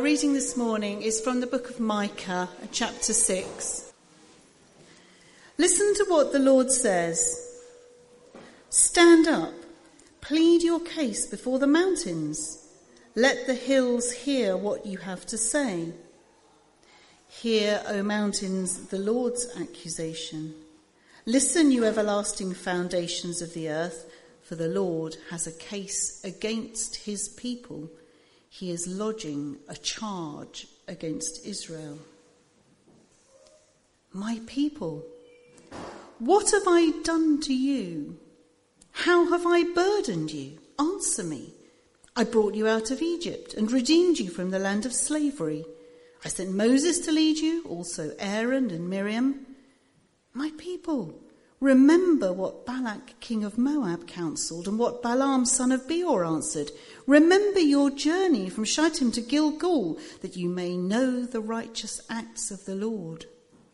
reading this morning is from the book of Micah, chapter 6. Listen to what the Lord says. Stand up, plead your case before the mountains. Let the hills hear what you have to say. Hear, O mountains, the Lord's accusation. Listen, you everlasting foundations of the earth, for the Lord has a case against his people. He is lodging a charge against Israel. My people, what have I done to you? How have I burdened you? Answer me. I brought you out of Egypt and redeemed you from the land of slavery. I sent Moses to lead you, also Aaron and Miriam. My people, remember what Balak, king of Moab, counselled and what Balaam, son of Beor, answered. Remember your journey from Shittim to Gilgal, that you may know the righteous acts of the Lord.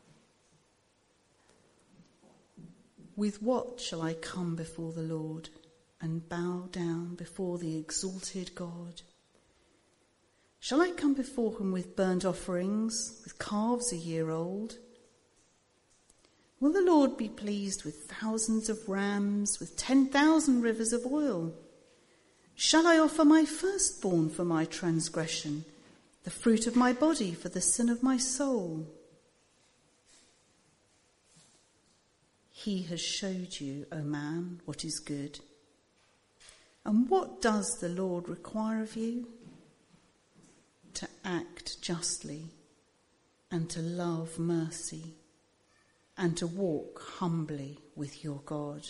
With what shall I come before the Lord and bow down before the exalted God? Shall I come before him with burnt offerings, with calves a year old? Will the Lord be pleased with thousands of rams, with 10,000 rivers of oil? Shall I offer my firstborn for my transgression, the fruit of my body for the sin of my soul? He has showed you, O man, what is good. And what does the Lord require of you? To act justly, and to love mercy, and to walk humbly with your God.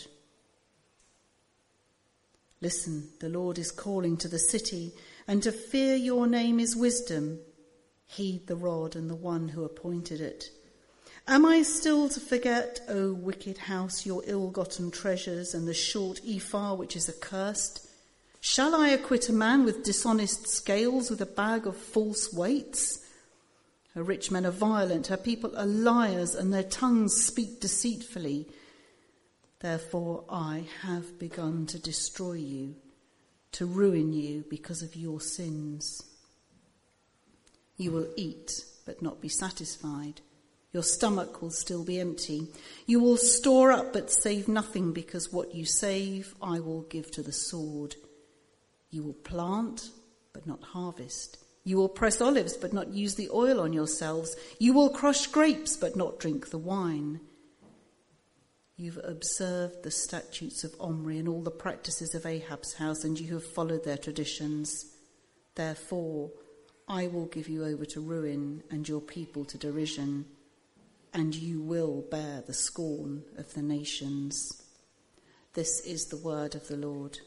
Listen, the Lord is calling to the city, and to fear your name is wisdom. Heed the rod and the one who appointed it. Am I still to forget, O wicked house, your ill-gotten treasures and the short ephah which is accursed? Shall I acquit a man with dishonest scales, with a bag of false weights? Her rich men are violent, her people are liars, and their tongues speak deceitfully. Therefore I have begun to destroy you, to ruin you because of your sins. You will eat, but not be satisfied. Your stomach will still be empty. You will store up, but save nothing, because what you save I will give to the sword. You will plant, but not harvest. You will press olives, but not use the oil on yourselves. You will crush grapes, but not drink the wine. You've observed the statutes of Omri and all the practices of Ahab's house, and you have followed their traditions. Therefore, I will give you over to ruin and your people to derision, and you will bear the scorn of the nations. This is the word of the Lord.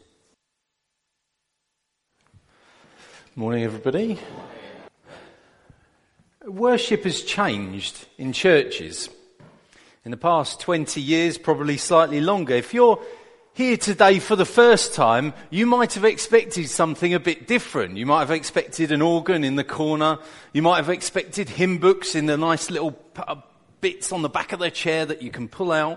Morning, everybody. Worship has changed in churches. In the past 20 years, probably slightly longer. If you're here today for the first time, you might have expected something a bit different. You might have expected an organ in the corner. You might have expected hymn books in the nice little bits on the back of the chair that you can pull out.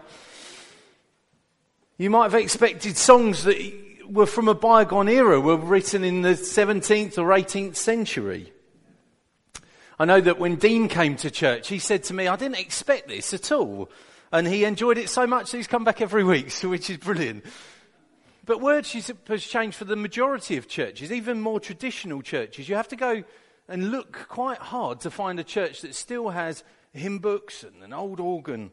You might have expected songs that were from a bygone era, were written in the 17th or 18th century. I know that when Dean came to church, he said to me, I didn't expect this at all. And he enjoyed it so much that he's come back every week, which is brilliant. But worship has changed for the majority of churches, even more traditional churches. You have to go and look quite hard to find a church that still has hymn books and an old organ.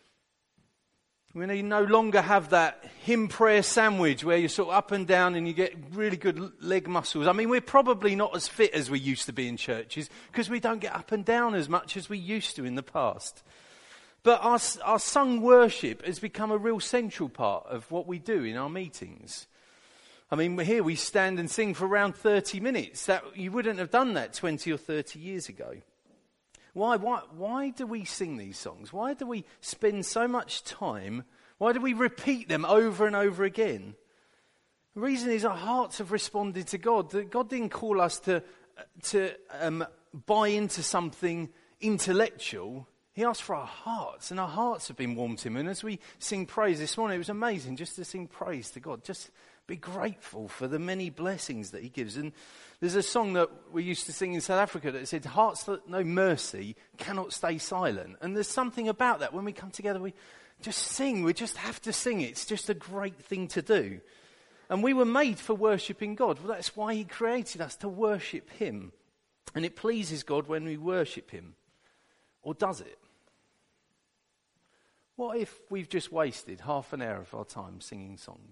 We no longer have that hymn prayer sandwich where you're sort of up and down and you get really good leg muscles. I mean, we're probably not as fit as we used to be in churches because we don't get up and down as much as we used to in the past. But our sung worship has become a real central part of what we do in our meetings. I mean, here we stand and sing for around 30 minutes. You wouldn't have done that 20 or 30 years ago. Why do we sing these songs? Why do we spend so much time? Why do we repeat them over and over again? The reason is our hearts have responded to God. God didn't call us to buy into something intellectual. He asked for our hearts, and our hearts have been warmed to him. And as we sing praise this morning, it was amazing just to sing praise to God, just Be grateful for the many blessings that he gives. And there's a song that we used to sing in South Africa that said, hearts that know mercy cannot stay silent. And there's something about that. When we come together, we just sing. We just have to sing. It's just a great thing to do. And we were made for worshipping God. Well, that's why he created us, to worship him. And it pleases God when we worship him. Or does it? What if we've just wasted half an hour of our time singing songs?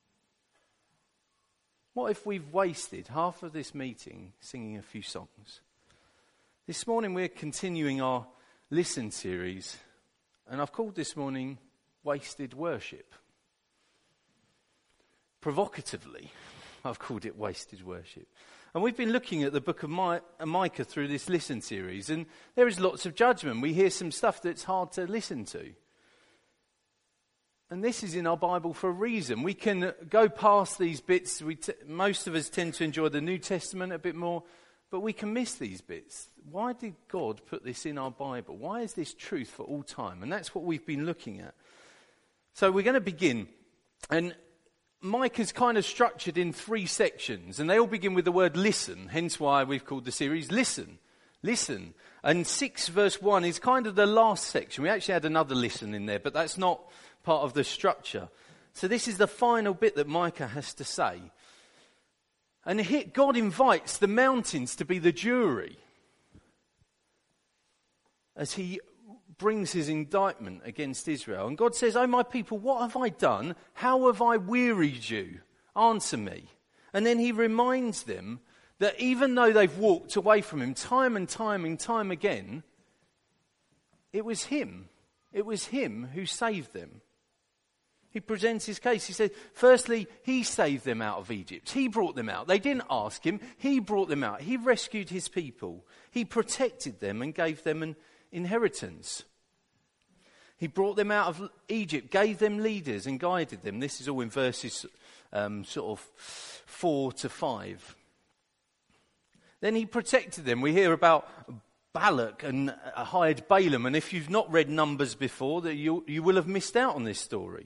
What if we've wasted half of this meeting singing a few songs? This morning we're continuing our Listen series, and I've called this morning Wasted Worship. Provocatively, I've called it Wasted Worship. And we've been looking at the book of Micah through this Listen series, and there is lots of judgment. We hear some stuff that's hard to listen to. And this is in our Bible for a reason. We can go past these bits. Most of us tend to enjoy the New Testament a bit more, but we can miss these bits. Why did God put this in our Bible? Why is this truth for all time? And that's what we've been looking at. So we're going to begin. And Micah's kind of structured in 3 sections, and they all begin with the word listen, hence why we've called the series Listen. Listen. And 6 verse 1 is kind of the last section. We actually had another listen in there, but that's not part of the structure. So this is the final bit that Micah has to say. And here God invites the mountains to be the jury as he brings his indictment against Israel. And God says, "Oh my people, what have I done? How have I wearied you? Answer me." And then he reminds them that even though they've walked away from him time and time and time again, it was him. It was him who saved them. He presents his case. He says, firstly, he saved them out of Egypt. He brought them out. They didn't ask him. He brought them out. He rescued his people. He protected them and gave them an inheritance. He brought them out of Egypt, gave them leaders and guided them. This is all in verses sort of 4 to 5. Then he protected them. We hear about Balak and hired Balaam. And if you've not read Numbers before, that you will have missed out on this story.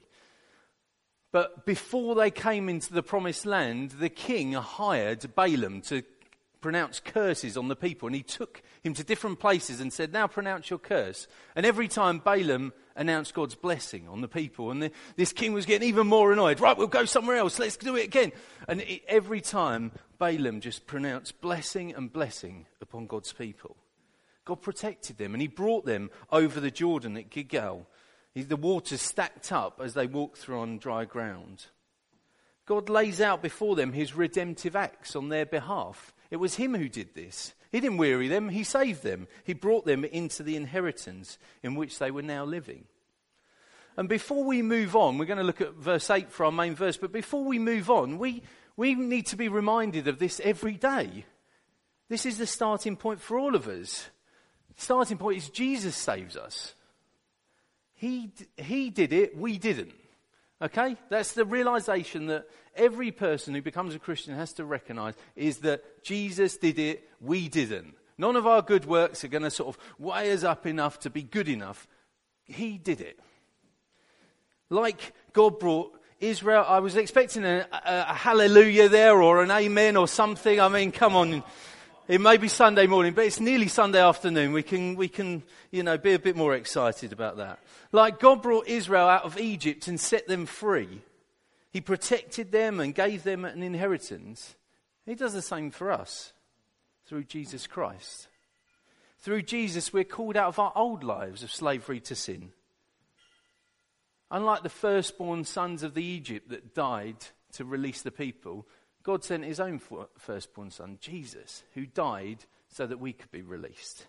But before they came into the promised land, the king hired Balaam to pronounce curses on the people. And he took him to different places and said, "Now pronounce your curse." And every time Balaam announced God's blessing on the people. And this king was getting even more annoyed. "Right, we'll go somewhere else. Let's do it again." And every time Balaam just pronounced blessing and blessing upon God's people. God protected them and he brought them over the Jordan at Gilgal. The waters stacked up as they walked through on dry ground. God lays out before them his redemptive acts on their behalf. It was him who did this. He didn't weary them, he saved them. He brought them into the inheritance in which they were now living. And before we move on, we're going to look at verse 8 for our main verse, but before we move on, we need to be reminded of this every day. This is the starting point for all of us. The starting point is Jesus saves us. He did it, we didn't. Okay? That's the realization that every person who becomes a Christian has to recognize, is that Jesus did it, we didn't. None of our good works are going to sort of weigh us up enough to be good enough. He did it. Like God brought Israel, I was expecting a hallelujah there or an amen or something. I mean, come on. It may be Sunday morning, but it's nearly Sunday afternoon. We can, be a bit more excited about that. Like God brought Israel out of Egypt and set them free. He protected them and gave them an inheritance. He does the same for us through Jesus Christ. Through Jesus, we're called out of our old lives of slavery to sin. Unlike the firstborn sons of the Egypt that died to release the people, God sent his own firstborn son, Jesus, who died so that we could be released.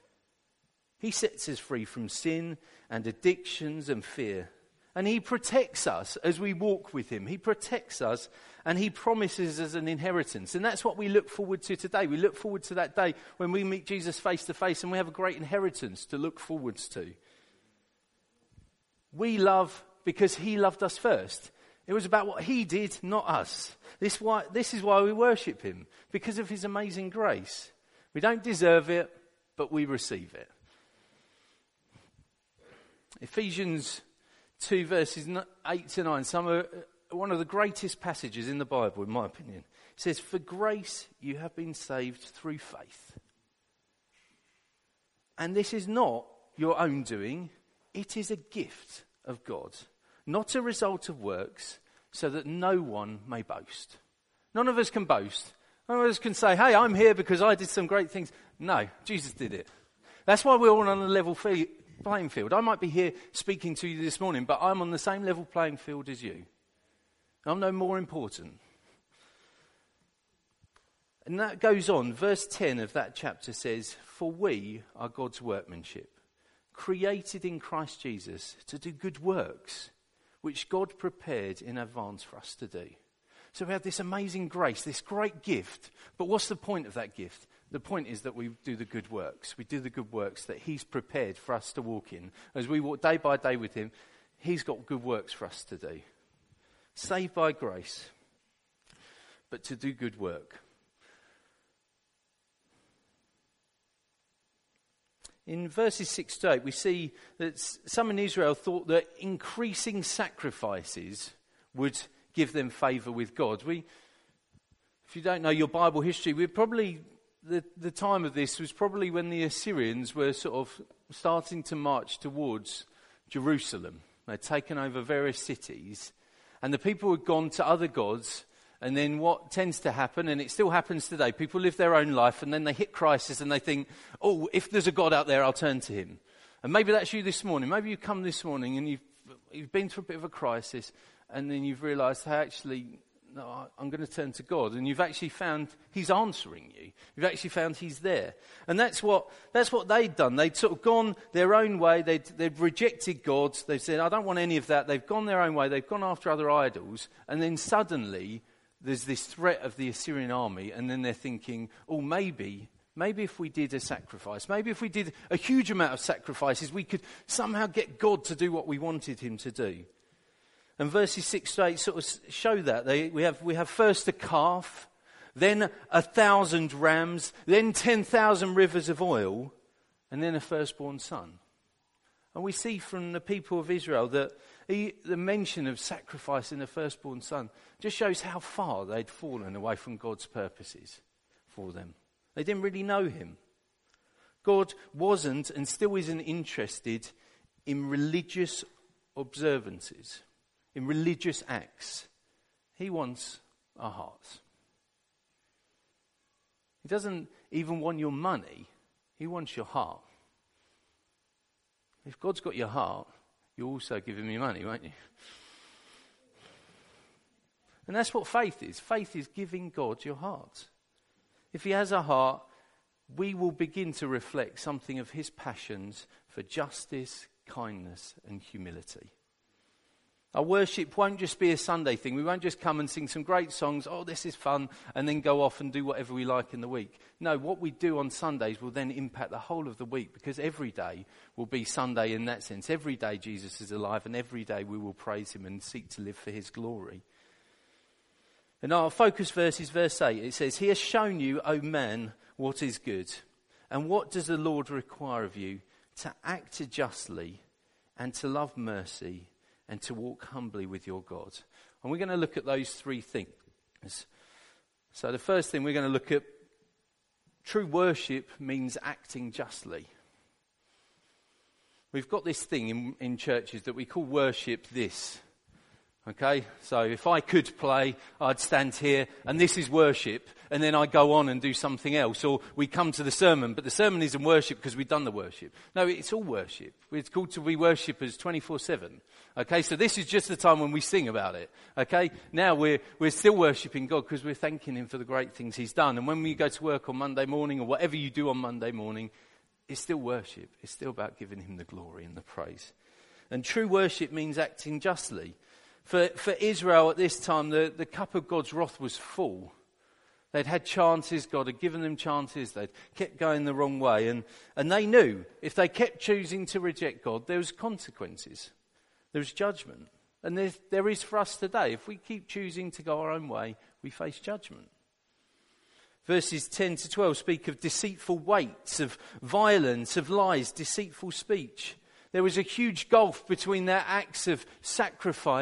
He sets us free from sin and addictions and fear. And he protects us as we walk with him. He protects us and he promises us an inheritance. And that's what we look forward to today. We look forward to that day when we meet Jesus face to face and we have a great inheritance to look forwards to. We love because he loved us first. It was about what he did, not us. This is why we worship him, because of his amazing grace. We don't deserve it, but we receive it. Ephesians 2 verses 8 to 9. Some one of the greatest passages in the Bible, in my opinion. It says, "For grace you have been saved through faith. And this is not your own doing, it is a gift of God, not a result of works, so that no one may boast." None of us can boast. None of us can say, "Hey, I'm here because I did some great things." No, Jesus did it. That's why we're all on a level playing field. I might be here speaking to you this morning, but I'm on the same level playing field as you. I'm no more important. And that goes on. Verse 10 of that chapter says, "For we are God's workmanship, created in Christ Jesus to do good works, which God prepared in advance for us to do." So we have this amazing grace, this great gift. But what's the point of that gift? The point is that we do the good works. We do the good works that he's prepared for us to walk in. As we walk day by day with him, he's got good works for us to do. Saved by grace, but to do good work. In verses 6 to 8, we see that some in Israel thought that increasing sacrifices would give them favour with God. If you don't know your Bible history, the time of this was probably when the Assyrians were sort of starting to march towards Jerusalem. They'd taken over various cities, and the people had gone to other gods. And then what tends to happen, and it still happens today, people live their own life and then they hit crisis and they think, "Oh, if there's a God out there, I'll turn to him." And maybe that's you this morning. Maybe you've come this morning and you've been through a bit of a crisis, and then you've realised, "Hey, actually, no, I'm going to turn to God." And you've actually found he's answering you. You've actually found he's there. And that's what they'd done. They'd sort of gone their own way. They'd rejected God. They said, "I don't want any of that." They've gone their own way. They've gone after other idols. And then suddenly there's this threat of the Assyrian army, and then they're thinking, "Oh, maybe if we did a sacrifice, maybe if we did a huge amount of sacrifices, we could somehow get God to do what we wanted him to do." And verses 6 to 8 sort of show that. We have first a calf, then 1,000 rams, then 10,000 rivers of oil, and then a firstborn son. And we see from the people of Israel that the mention of sacrificing a firstborn son just shows how far they'd fallen away from God's purposes for them. They didn't really know him. God wasn't and still isn't interested in religious observances, in religious acts. He wants our hearts. He doesn't even want your money. He wants your heart. If God's got your heart, you'll also give him your money, won't you? And that's what faith is. Faith is giving God your heart. If he has a heart, we will begin to reflect something of his passions for justice, kindness, and humility. Our worship won't just be a Sunday thing. We won't just come and sing some great songs, "Oh, this is fun," and then go off and do whatever we like in the week. No, what we do on Sundays will then impact the whole of the week, because every day will be Sunday in that sense. Every day Jesus is alive, and every day we will praise him and seek to live for his glory. And our focus verse is verse 8. It says, "He has shown you, O man, what is good. And what does the Lord require of you? To act justly and to love mercy and to walk humbly with your God." And we're going to look at those three things. So the first thing we're going to look at, true worship means acting justly. We've got this thing in churches that we call worship this. Okay, so if I could play, I'd stand here, and this is worship, and then I go on and do something else. Or we come to the sermon, but the sermon isn't worship because we've done the worship. No, it's all worship. It's called to be worshippers 24/7. Okay, so this is just the time when we sing about it. Okay, now we're still worshipping God because we're thanking him for the great things he's done. And when we go to work on Monday morning, or whatever you do on Monday morning, it's still worship. It's still about giving him the glory and the praise. And true worship means acting justly. For Israel at this time, the cup of God's wrath was full. They'd had chances, God had given them chances, they'd kept going the wrong way, and they knew if they kept choosing to reject God, there was consequences, there was judgment. And there is for us today. If we keep choosing to go our own way, we face judgment. Verses 10 to 12 speak of deceitful weights, of violence, of lies, deceitful speech. There was a huge gulf between their acts of sacrifice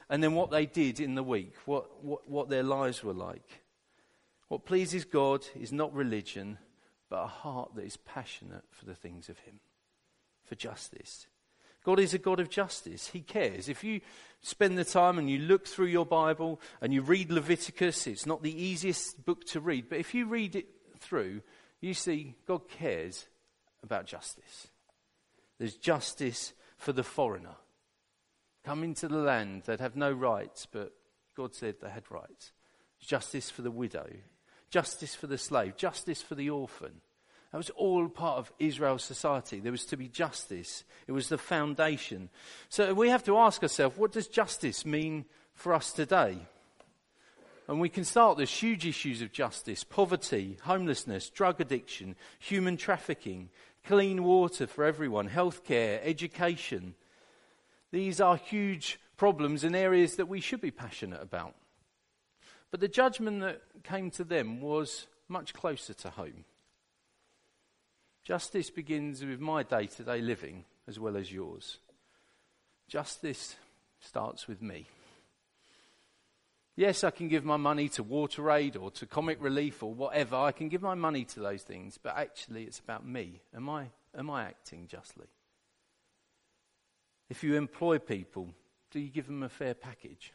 and then what they did in the week, what their lives were like. What pleases God is not religion, but a heart that is passionate for the things of him, for justice. God is a God of justice. He cares. If you spend the time and you look through your Bible and you read Leviticus, it's not the easiest book to read, but if you read it through, you see God cares about justice. There's justice for the foreigner. Come into the land, they'd have no rights, but God said they had rights. Justice for the widow, justice for the slave, justice for the orphan. That was all part of Israel's society. There was to be justice. It was the foundation. So we have to ask ourselves, what does justice mean for us today? And we can start, there's huge issues of justice: poverty, homelessness, drug addiction, human trafficking, clean water for everyone, healthcare, education. These are huge problems and areas that we should be passionate about. But the judgment that came to them was much closer to home. Justice begins with my day-to-day living as well as yours. Justice starts with me. Yes, I can give my money to WaterAid or to Comic Relief or whatever. I can give my money to those things, but actually it's about me. Am I acting justly? If you employ people, do you give them a fair package?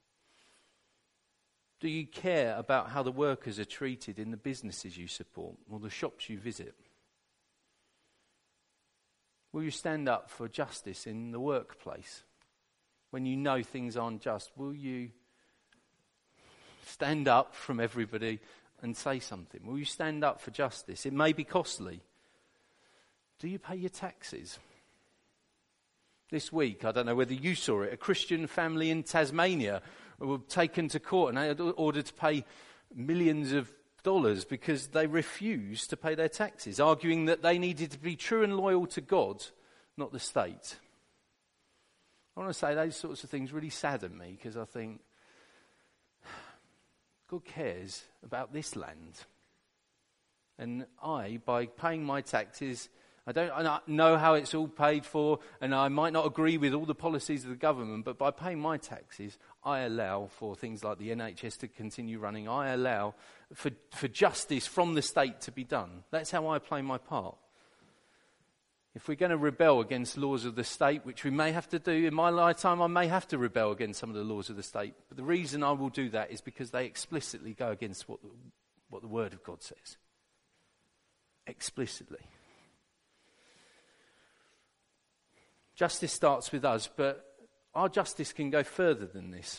Do you care about how the workers are treated in the businesses you support or the shops you visit? Will you stand up for justice in the workplace when you know things aren't just? Will you stand up from everybody and say something? Will you stand up for justice? It may be costly. Do you pay your taxes? This week, I don't know whether you saw it, a Christian family in Tasmania were taken to court and they had ordered to pay millions of dollars because they refused to pay their taxes, arguing that they needed to be true and loyal to God, not the state. I want to say those sorts of things really sadden me, because I think God cares about this land. And I, by paying my taxes, I don't know how it's all paid for, and I might not agree with all the policies of the government, but by paying my taxes, I allow for things like the NHS to continue running. I allow for justice from the state to be done. That's how I play my part. If we're going to rebel against laws of the state, which we may have to do in my lifetime, I may have to rebel against some of the laws of the state. But the reason I will do that is because they explicitly go against what the Word of God says. Explicitly. Justice starts with us, but our justice can go further than this.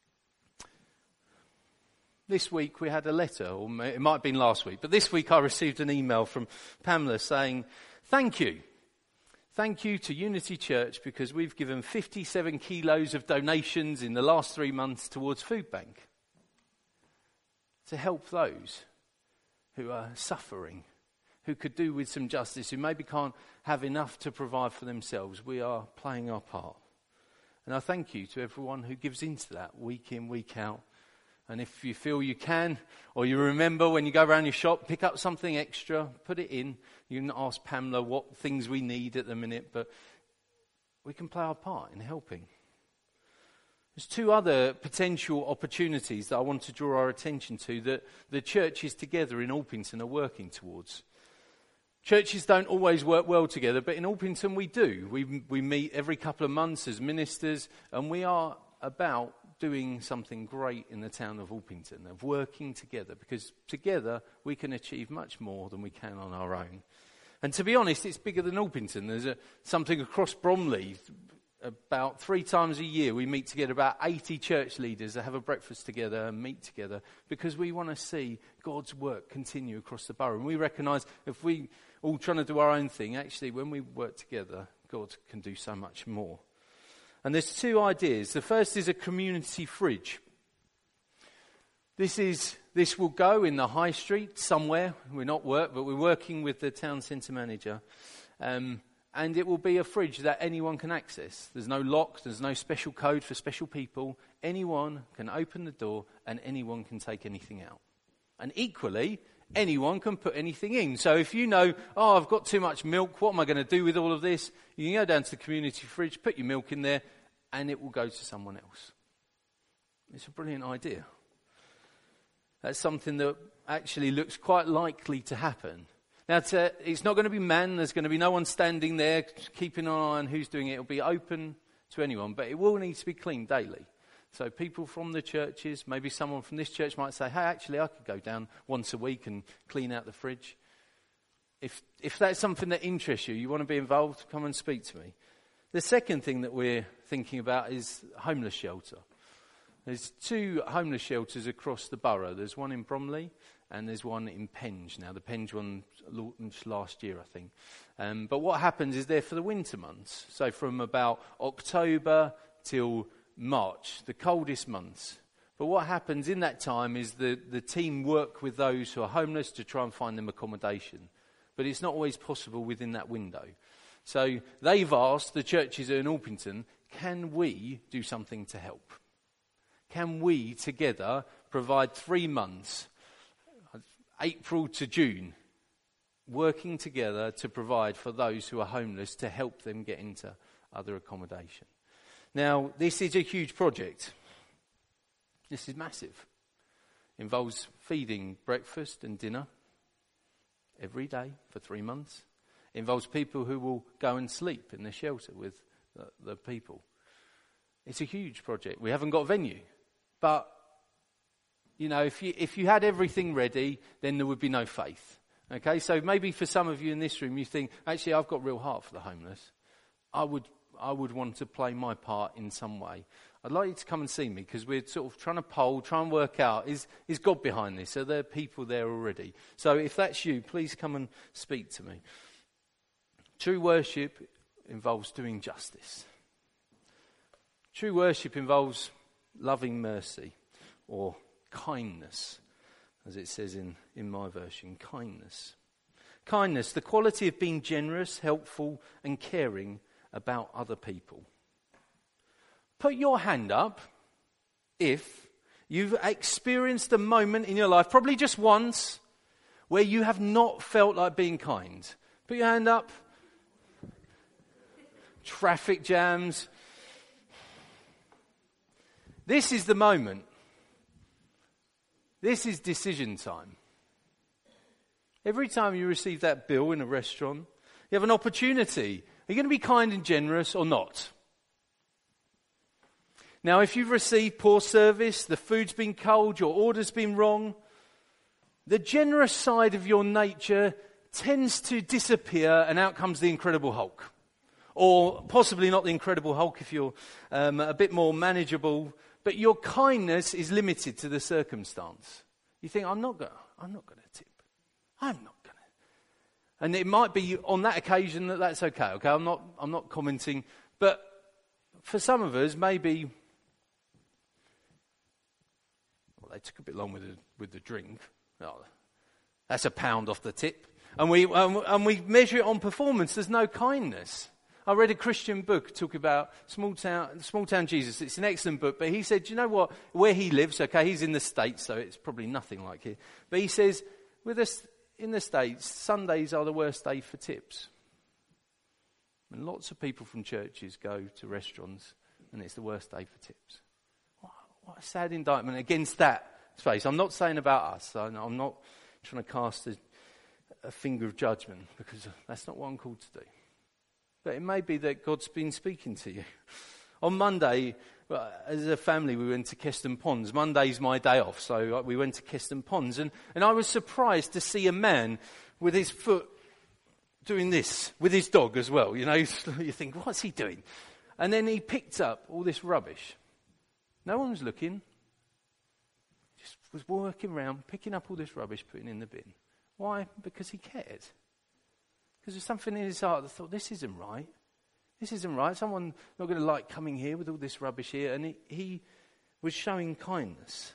This week we had a letter, or it might have been last week, but this week I received an email from Pamela saying, thank you. Thank you to Unity Church because we've given 57 kilos of donations in the last 3 months towards Food Bank to help those who are suffering, who could do with some justice, who maybe can't have enough to provide for themselves. We are playing our part. And I thank you to everyone who gives into that week in, week out. And if you feel you can, or you remember when you go around your shop, pick up something extra, put it in. You can ask Pamela what things we need at the minute, but we can play our part in helping. There's 2 other potential opportunities that I want to draw our attention to that the churches together in Alpington are working towards. Churches don't always work well together, but in Alpington we do. We meet every couple of months as ministers, and we are about doing something great in the town of Alpington, of working together, because together we can achieve much more than we can on our own. And to be honest, it's bigger than Alpington. There's something across Bromley. About 3 times a year we meet together, about 80 church leaders that have a breakfast together and meet together, because we want to see God's work continue across the borough. And we recognise if we all trying to do our own thing, actually when we work together, God can do so much more. And there's 2 ideas. The first is a community fridge. This will go in the high street somewhere. We're not but we're working with the town centre manager. And it will be a fridge that anyone can access. There's no lock, there's no special code for special people. Anyone can open the door and anyone can take anything out. And equally, anyone can put anything in. So if you know, I've got too much milk, what am I going to do with all of this? You can go down to the community fridge, put your milk in there, and it will go to someone else. It's a brilliant idea. That's something that actually looks quite likely to happen. Now, it's not going to be manned. There's going to be no one standing there keeping an eye on who's doing it. It'll be open to anyone, but it will need to be cleaned daily. So people from the churches, maybe someone from this church might say, hey, actually, I could go down once a week and clean out the fridge. If that's something that interests you, you want to be involved, come and speak to me. The second thing that we're thinking about is homeless shelter. There's 2 homeless shelters across the borough. There's one in Bromley and there's one in Penge. Now, the Penge one launched last year, I think. But what happens is they're for the winter months. So from about October till March, the coldest months. But what happens in that time is the team work with those who are homeless to try and find them accommodation. But it's not always possible within that window. So they've asked the churches in Orpington, can we do something to help? Can we together provide 3 months, April to June, working together to provide for those who are homeless to help them get into other accommodation? Now, this is a huge project. This is massive. Involves feeding breakfast and dinner every day for 3 months. Involves people who will go and sleep in the shelter with the people. It's a huge project. We haven't got a venue. But, you know, if you had everything ready, then there would be no faith. Okay, so maybe for some of you in this room, you think, actually, I've got real heart for the homeless. I would want to play my part in some way. I'd like you to come and see me, because we're sort of trying to work out, is God behind this? Are there people there already? So if that's you, please come and speak to me. True worship involves doing justice. True worship involves loving mercy, or kindness, as it says in my version, kindness. Kindness, the quality of being generous, helpful, and caring about other people. Put your hand up if you've experienced a moment in your life, probably just once, where you have not felt like being kind. Put your hand up. Traffic jams. This is the moment. This is decision time. Every time you receive that bill in a restaurant, you have an opportunity. Are you going to be kind and generous or not? Now, if you've received poor service, the food's been cold, your order's been wrong, the generous side of your nature tends to disappear, and out comes the Incredible Hulk. Or possibly not the Incredible Hulk if you're a bit more manageable, but your kindness is limited to the circumstance. You think, I'm not going to tip. I'm not going to. And it might be on that occasion that's okay. Okay, I'm not commenting. But for some of us, maybe, well, they took a bit long with the drink. Oh, that's £1 off the tip. And we measure it on performance. There's no kindness. I read a Christian book talking about small town Jesus. It's an excellent book, but he said, do you know what? Where he lives, okay, he's in the States, so it's probably nothing like here. But he says, with us in the States, Sundays are the worst day for tips. And lots of people from churches go to restaurants, and it's the worst day for tips. What a sad indictment against that space. I'm not saying about us. I'm not trying to cast a finger of judgment, because that's not what I'm called to do. But it may be that God's been speaking to you. On Monday, as a family, we went to Keston Ponds. Monday's my day off, so we went to Keston Ponds. And I was surprised to see a man with his foot doing this, with his dog as well. You know, you think, what's he doing? And then he picked up all this rubbish. No one was looking. Just was walking around, picking up all this rubbish, putting in the bin. Why? Because he cared. Because there's something in his heart that thought, this isn't right. This isn't right. Someone not going to like coming here with all this rubbish here. And he was showing kindness.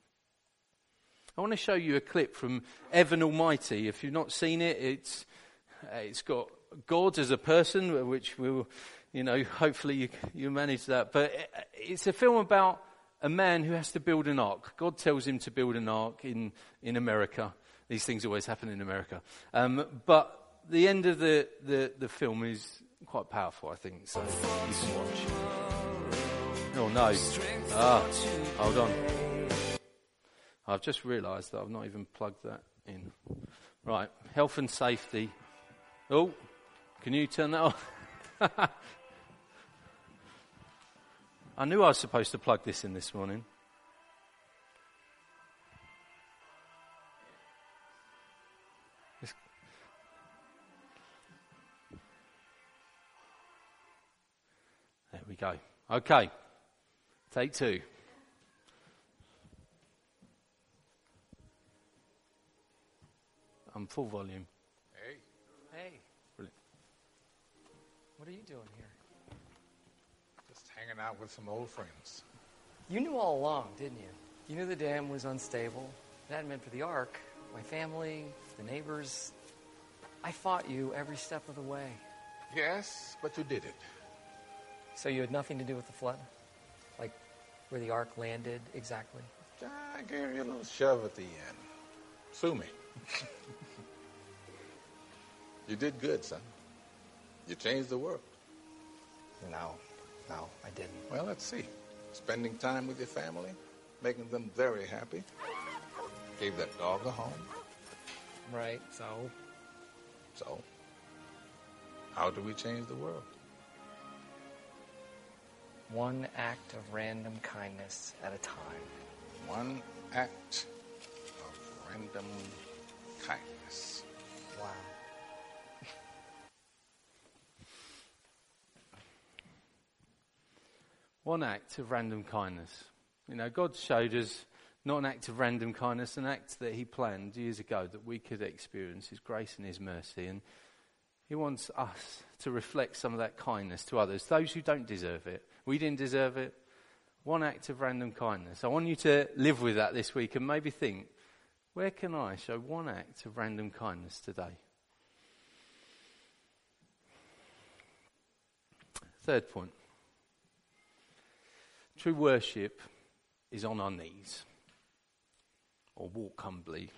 I want to show you a clip from Evan Almighty. If you've not seen it, it's got God as a person, which will, hopefully you manage that. But it's a film about a man who has to build an ark. God tells him to build an ark in America. These things always happen in America. But the end of the film is quite powerful, I think, so you can watch. Oh no. Hold on. I've just realised that I've not even plugged that in. Right, health and safety. Oh, can you turn that off? I knew I was supposed to plug this in this morning. There we go. Okay, take two. I'm full volume. Hey. Brilliant. What are you doing here? Just hanging out with some old friends. You knew all along, didn't you? You knew the dam was unstable. It hadn't been for the ark, my family, the neighbors. I fought you every step of the way. Yes, but you did it. So you had nothing to do with the flood? Like where the ark landed exactly? I gave you a little shove at the end. Sue me. You did good, son. You changed the world. No, I didn't. Well, let's see. Spending time with your family, making them very happy. Gave that dog a home. Right, so? So, how do we change the world? One act of random kindness at a time. One act of random kindness. Wow. One act of random kindness. You know, God showed us not an act of random kindness, an act that he planned years ago that we could experience his grace and his mercy. And he wants us to reflect some of that kindness to others, those who don't deserve it. We didn't deserve it. One act of random kindness. I want you to live with that this week and maybe think, where can I show one act of random kindness today? Third point. True worship is on our knees, or walk humbly.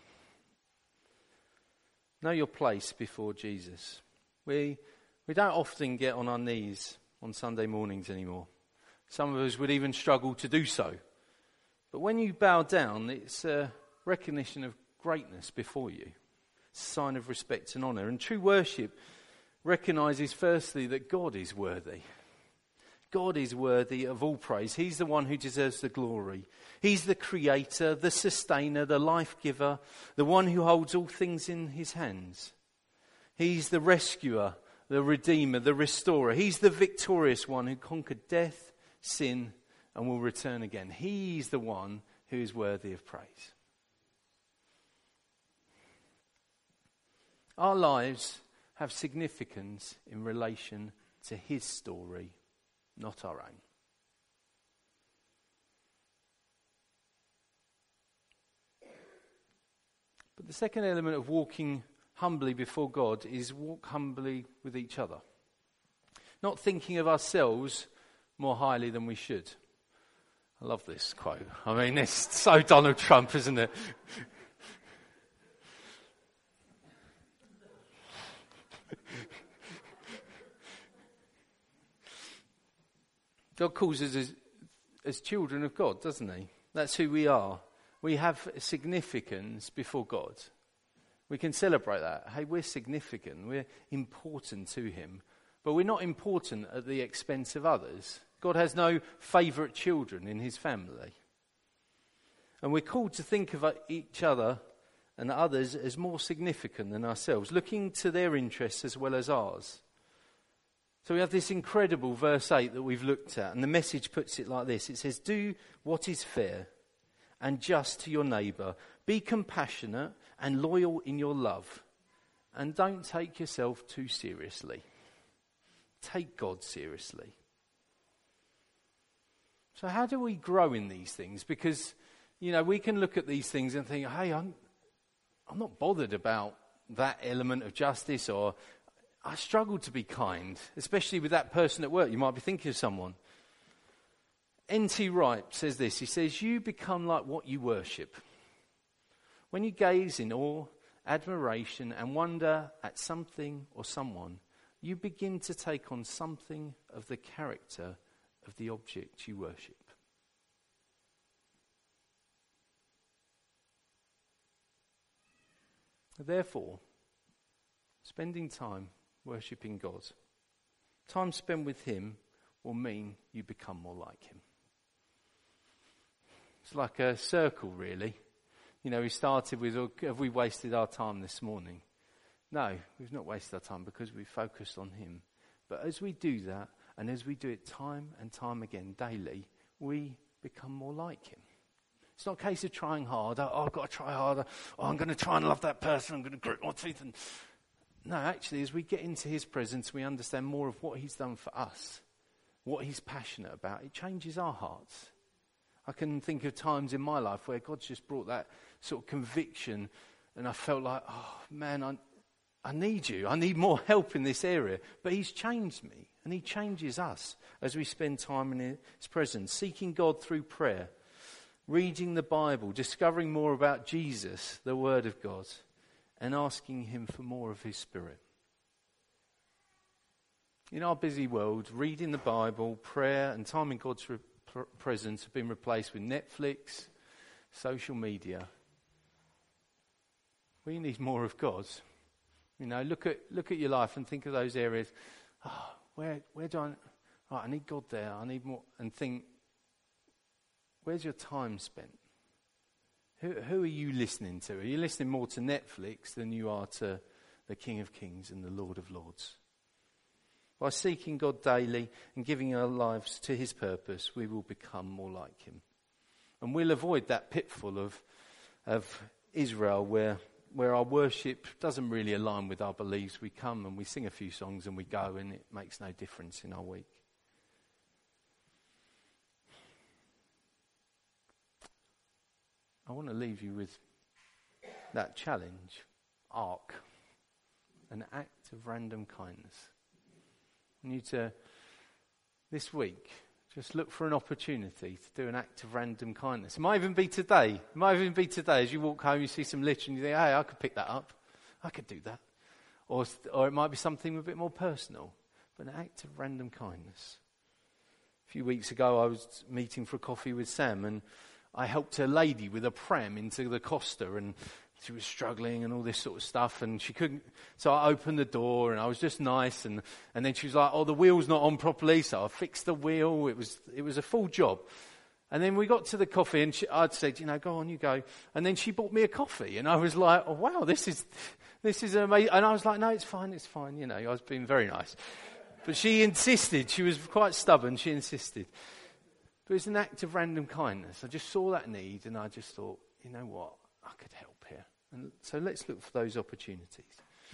Know your place before Jesus. We don't often get on our knees on Sunday mornings anymore. Some of us would even struggle to do so. But when you bow down, it's a recognition of greatness before you. It's a sign of respect and honour. And true worship recognises firstly that God is worthy. God is worthy of all praise. He's the one who deserves the glory. He's the creator, the sustainer, the life giver, the one who holds all things in his hands. He's the rescuer, the redeemer, the restorer. He's the victorious one who conquered death, sin, and will return again. He's the one who is worthy of praise. Our lives have significance in relation to his story, not our own. But the second element of walking humbly before God is walk humbly with each other. Not thinking of ourselves more highly than we should. I love this quote. I mean, it's so Donald Trump, isn't it? God calls us as children of God, doesn't he? That's who we are. We have significance before God. We can celebrate that. Hey, we're significant. We're important to him. But we're not important at the expense of others. God has no favourite children in his family. And we're called to think of each other and others as more significant than ourselves, looking to their interests as well as ours. So we have this incredible verse 8 that we've looked at, and the Message puts it like this. It says, do what is fair and just to your neighbour. Be compassionate and loyal in your love. And don't take yourself too seriously. Take God seriously. So how do we grow in these things? Because, you know, we can look at these things and think, hey, I'm not bothered about that element of justice, or I struggle to be kind, especially with that person at work. You might be thinking of someone. N.T. Wright says this. He says, you become like what you worship. When you gaze in awe, admiration, and wonder at something or someone, you begin to take on something of the character of the object you worship. Therefore, spending time worshipping God, time spent with him will mean you become more like him. It's like a circle, really. You know, we started with, have we wasted our time this morning? No, we've not wasted our time because we focused on him. But as we do that, and as we do it time and time again daily, we become more like him. It's not a case of trying harder. Oh, I've got to try harder. Oh, I'm going to try and love that person. I'm going to grit my teeth. No, actually, as we get into his presence, we understand more of what he's done for us, what he's passionate about. It changes our hearts. I can think of times in my life where God's just brought that sort of conviction, and I felt like, oh, man, I need you. I need more help in this area. But he's changed me, and he changes us as we spend time in his presence, seeking God through prayer, reading the Bible, discovering more about Jesus, the Word of God, and asking him for more of his Spirit. In our busy world, reading the Bible, prayer, and time in God's presence have been replaced with Netflix, social media. We need more of God's. You know, look at your life and think of those areas. Oh, where do I need God there. I need more. And think, where's your time spent? Who are you listening to? Are you listening more to Netflix than you are to the King of Kings and the Lord of Lords? By seeking God daily and giving our lives to his purpose, we will become more like him. And we'll avoid that pitfall of Israel where our worship doesn't really align with our beliefs. We come and we sing a few songs and we go, and it makes no difference in our week. I want to leave you with that challenge, ARC, an act of random kindness. I need to, this week, just look for an opportunity to do an act of random kindness. It might even be today. It might even be today. As you walk home, you see some litter and you think, hey, I could pick that up. I could do that. Or it might be something a bit more personal, but an act of random kindness. A few weeks ago, I was meeting for a coffee with Sam, and I helped a lady with a pram into the Costa, and she was struggling and all this sort of stuff, and she couldn't. So I opened the door, and I was just nice, and then she was like, "Oh, the wheel's not on properly," so I fixed the wheel. It was a full job. And then we got to the coffee, and I'd said, "Go on, you go." And then she bought me a coffee, and I was like, "Oh wow, this is amazing." And I was like, "No, it's fine. I was being very nice." But she insisted. She was quite stubborn. She insisted. But it was an act of random kindness. I just saw that need, and I just thought, you know what? I could help here. And so let's look for those opportunities.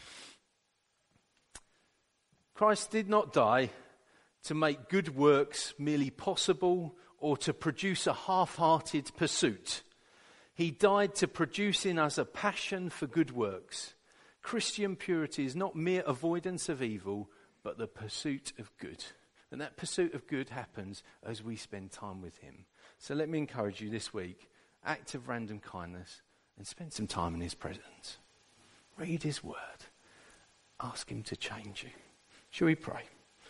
Christ did not die to make good works merely possible or to produce a half-hearted pursuit. He died to produce in us a passion for good works. Christian purity is not mere avoidance of evil, but the pursuit of good. And that pursuit of good happens as we spend time with him. So let me encourage you this week, act of random kindness, and spend some time in his presence. Read his word. Ask him to change you. Shall we pray?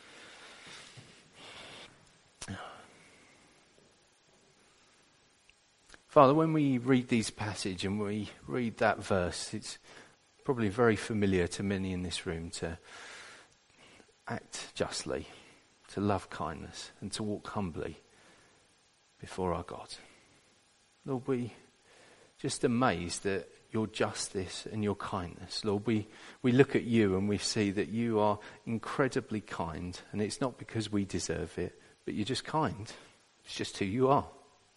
Father, when we read this passage and we read that verse, it's probably very familiar to many in this room to act justly, to love kindness, and to walk humbly before our God. Lord, we just amazed at your justice and your kindness. Lord, we look at you and we see that you are incredibly kind, and it's not because we deserve it, but you're just kind. It's just who you are.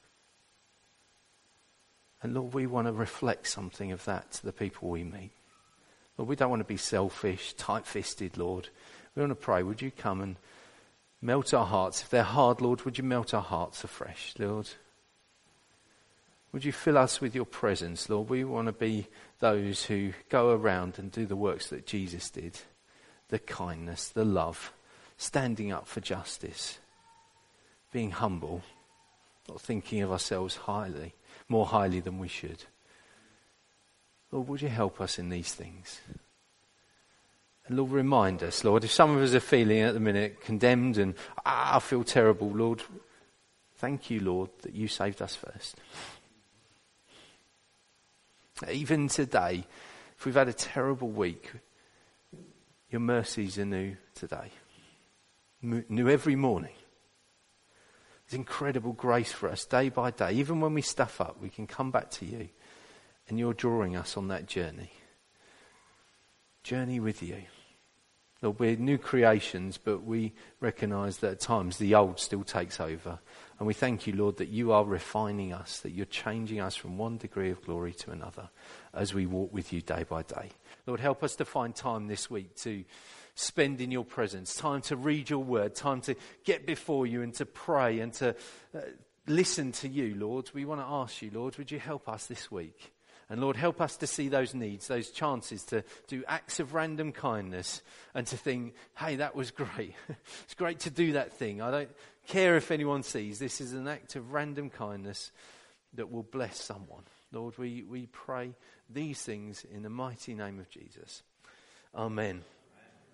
And Lord, we want to reflect something of that to the people we meet. Lord, we don't want to be selfish, tight-fisted, Lord. We want to pray, would you come and melt our hearts? If they're hard, Lord, would you melt our hearts afresh, Lord? Would you fill us with your presence, Lord? We want to be those who go around and do the works that Jesus did. The kindness, the love, standing up for justice, being humble, not thinking of ourselves more highly than we should. Lord, would you help us in these things? And Lord, remind us, Lord, if some of us are feeling at the minute condemned and, I feel terrible, Lord, thank you, Lord, that you saved us first. Even today, if we've had a terrible week, your mercies are new today. New every morning. There's incredible grace for us day by day. Even when we stuff up, we can come back to you. And you're drawing us on that journey. Journey with you. Lord, we're new creations, but we recognise that at times the old still takes over. And we thank you, Lord, that you are refining us, that you're changing us from one degree of glory to another as we walk with you day by day. Lord, help us to find time this week to spend in your presence, time to read your word, time to get before you and to pray and to listen to you, Lord. We want to ask you, Lord, would you help us this week? And Lord, help us to see those needs, those chances to do acts of random kindness and to think, hey, that was great. It's great to do that thing. I don't care if anyone sees. This is an act of random kindness that will bless someone. Lord, we pray these things in the mighty name of Jesus. Amen.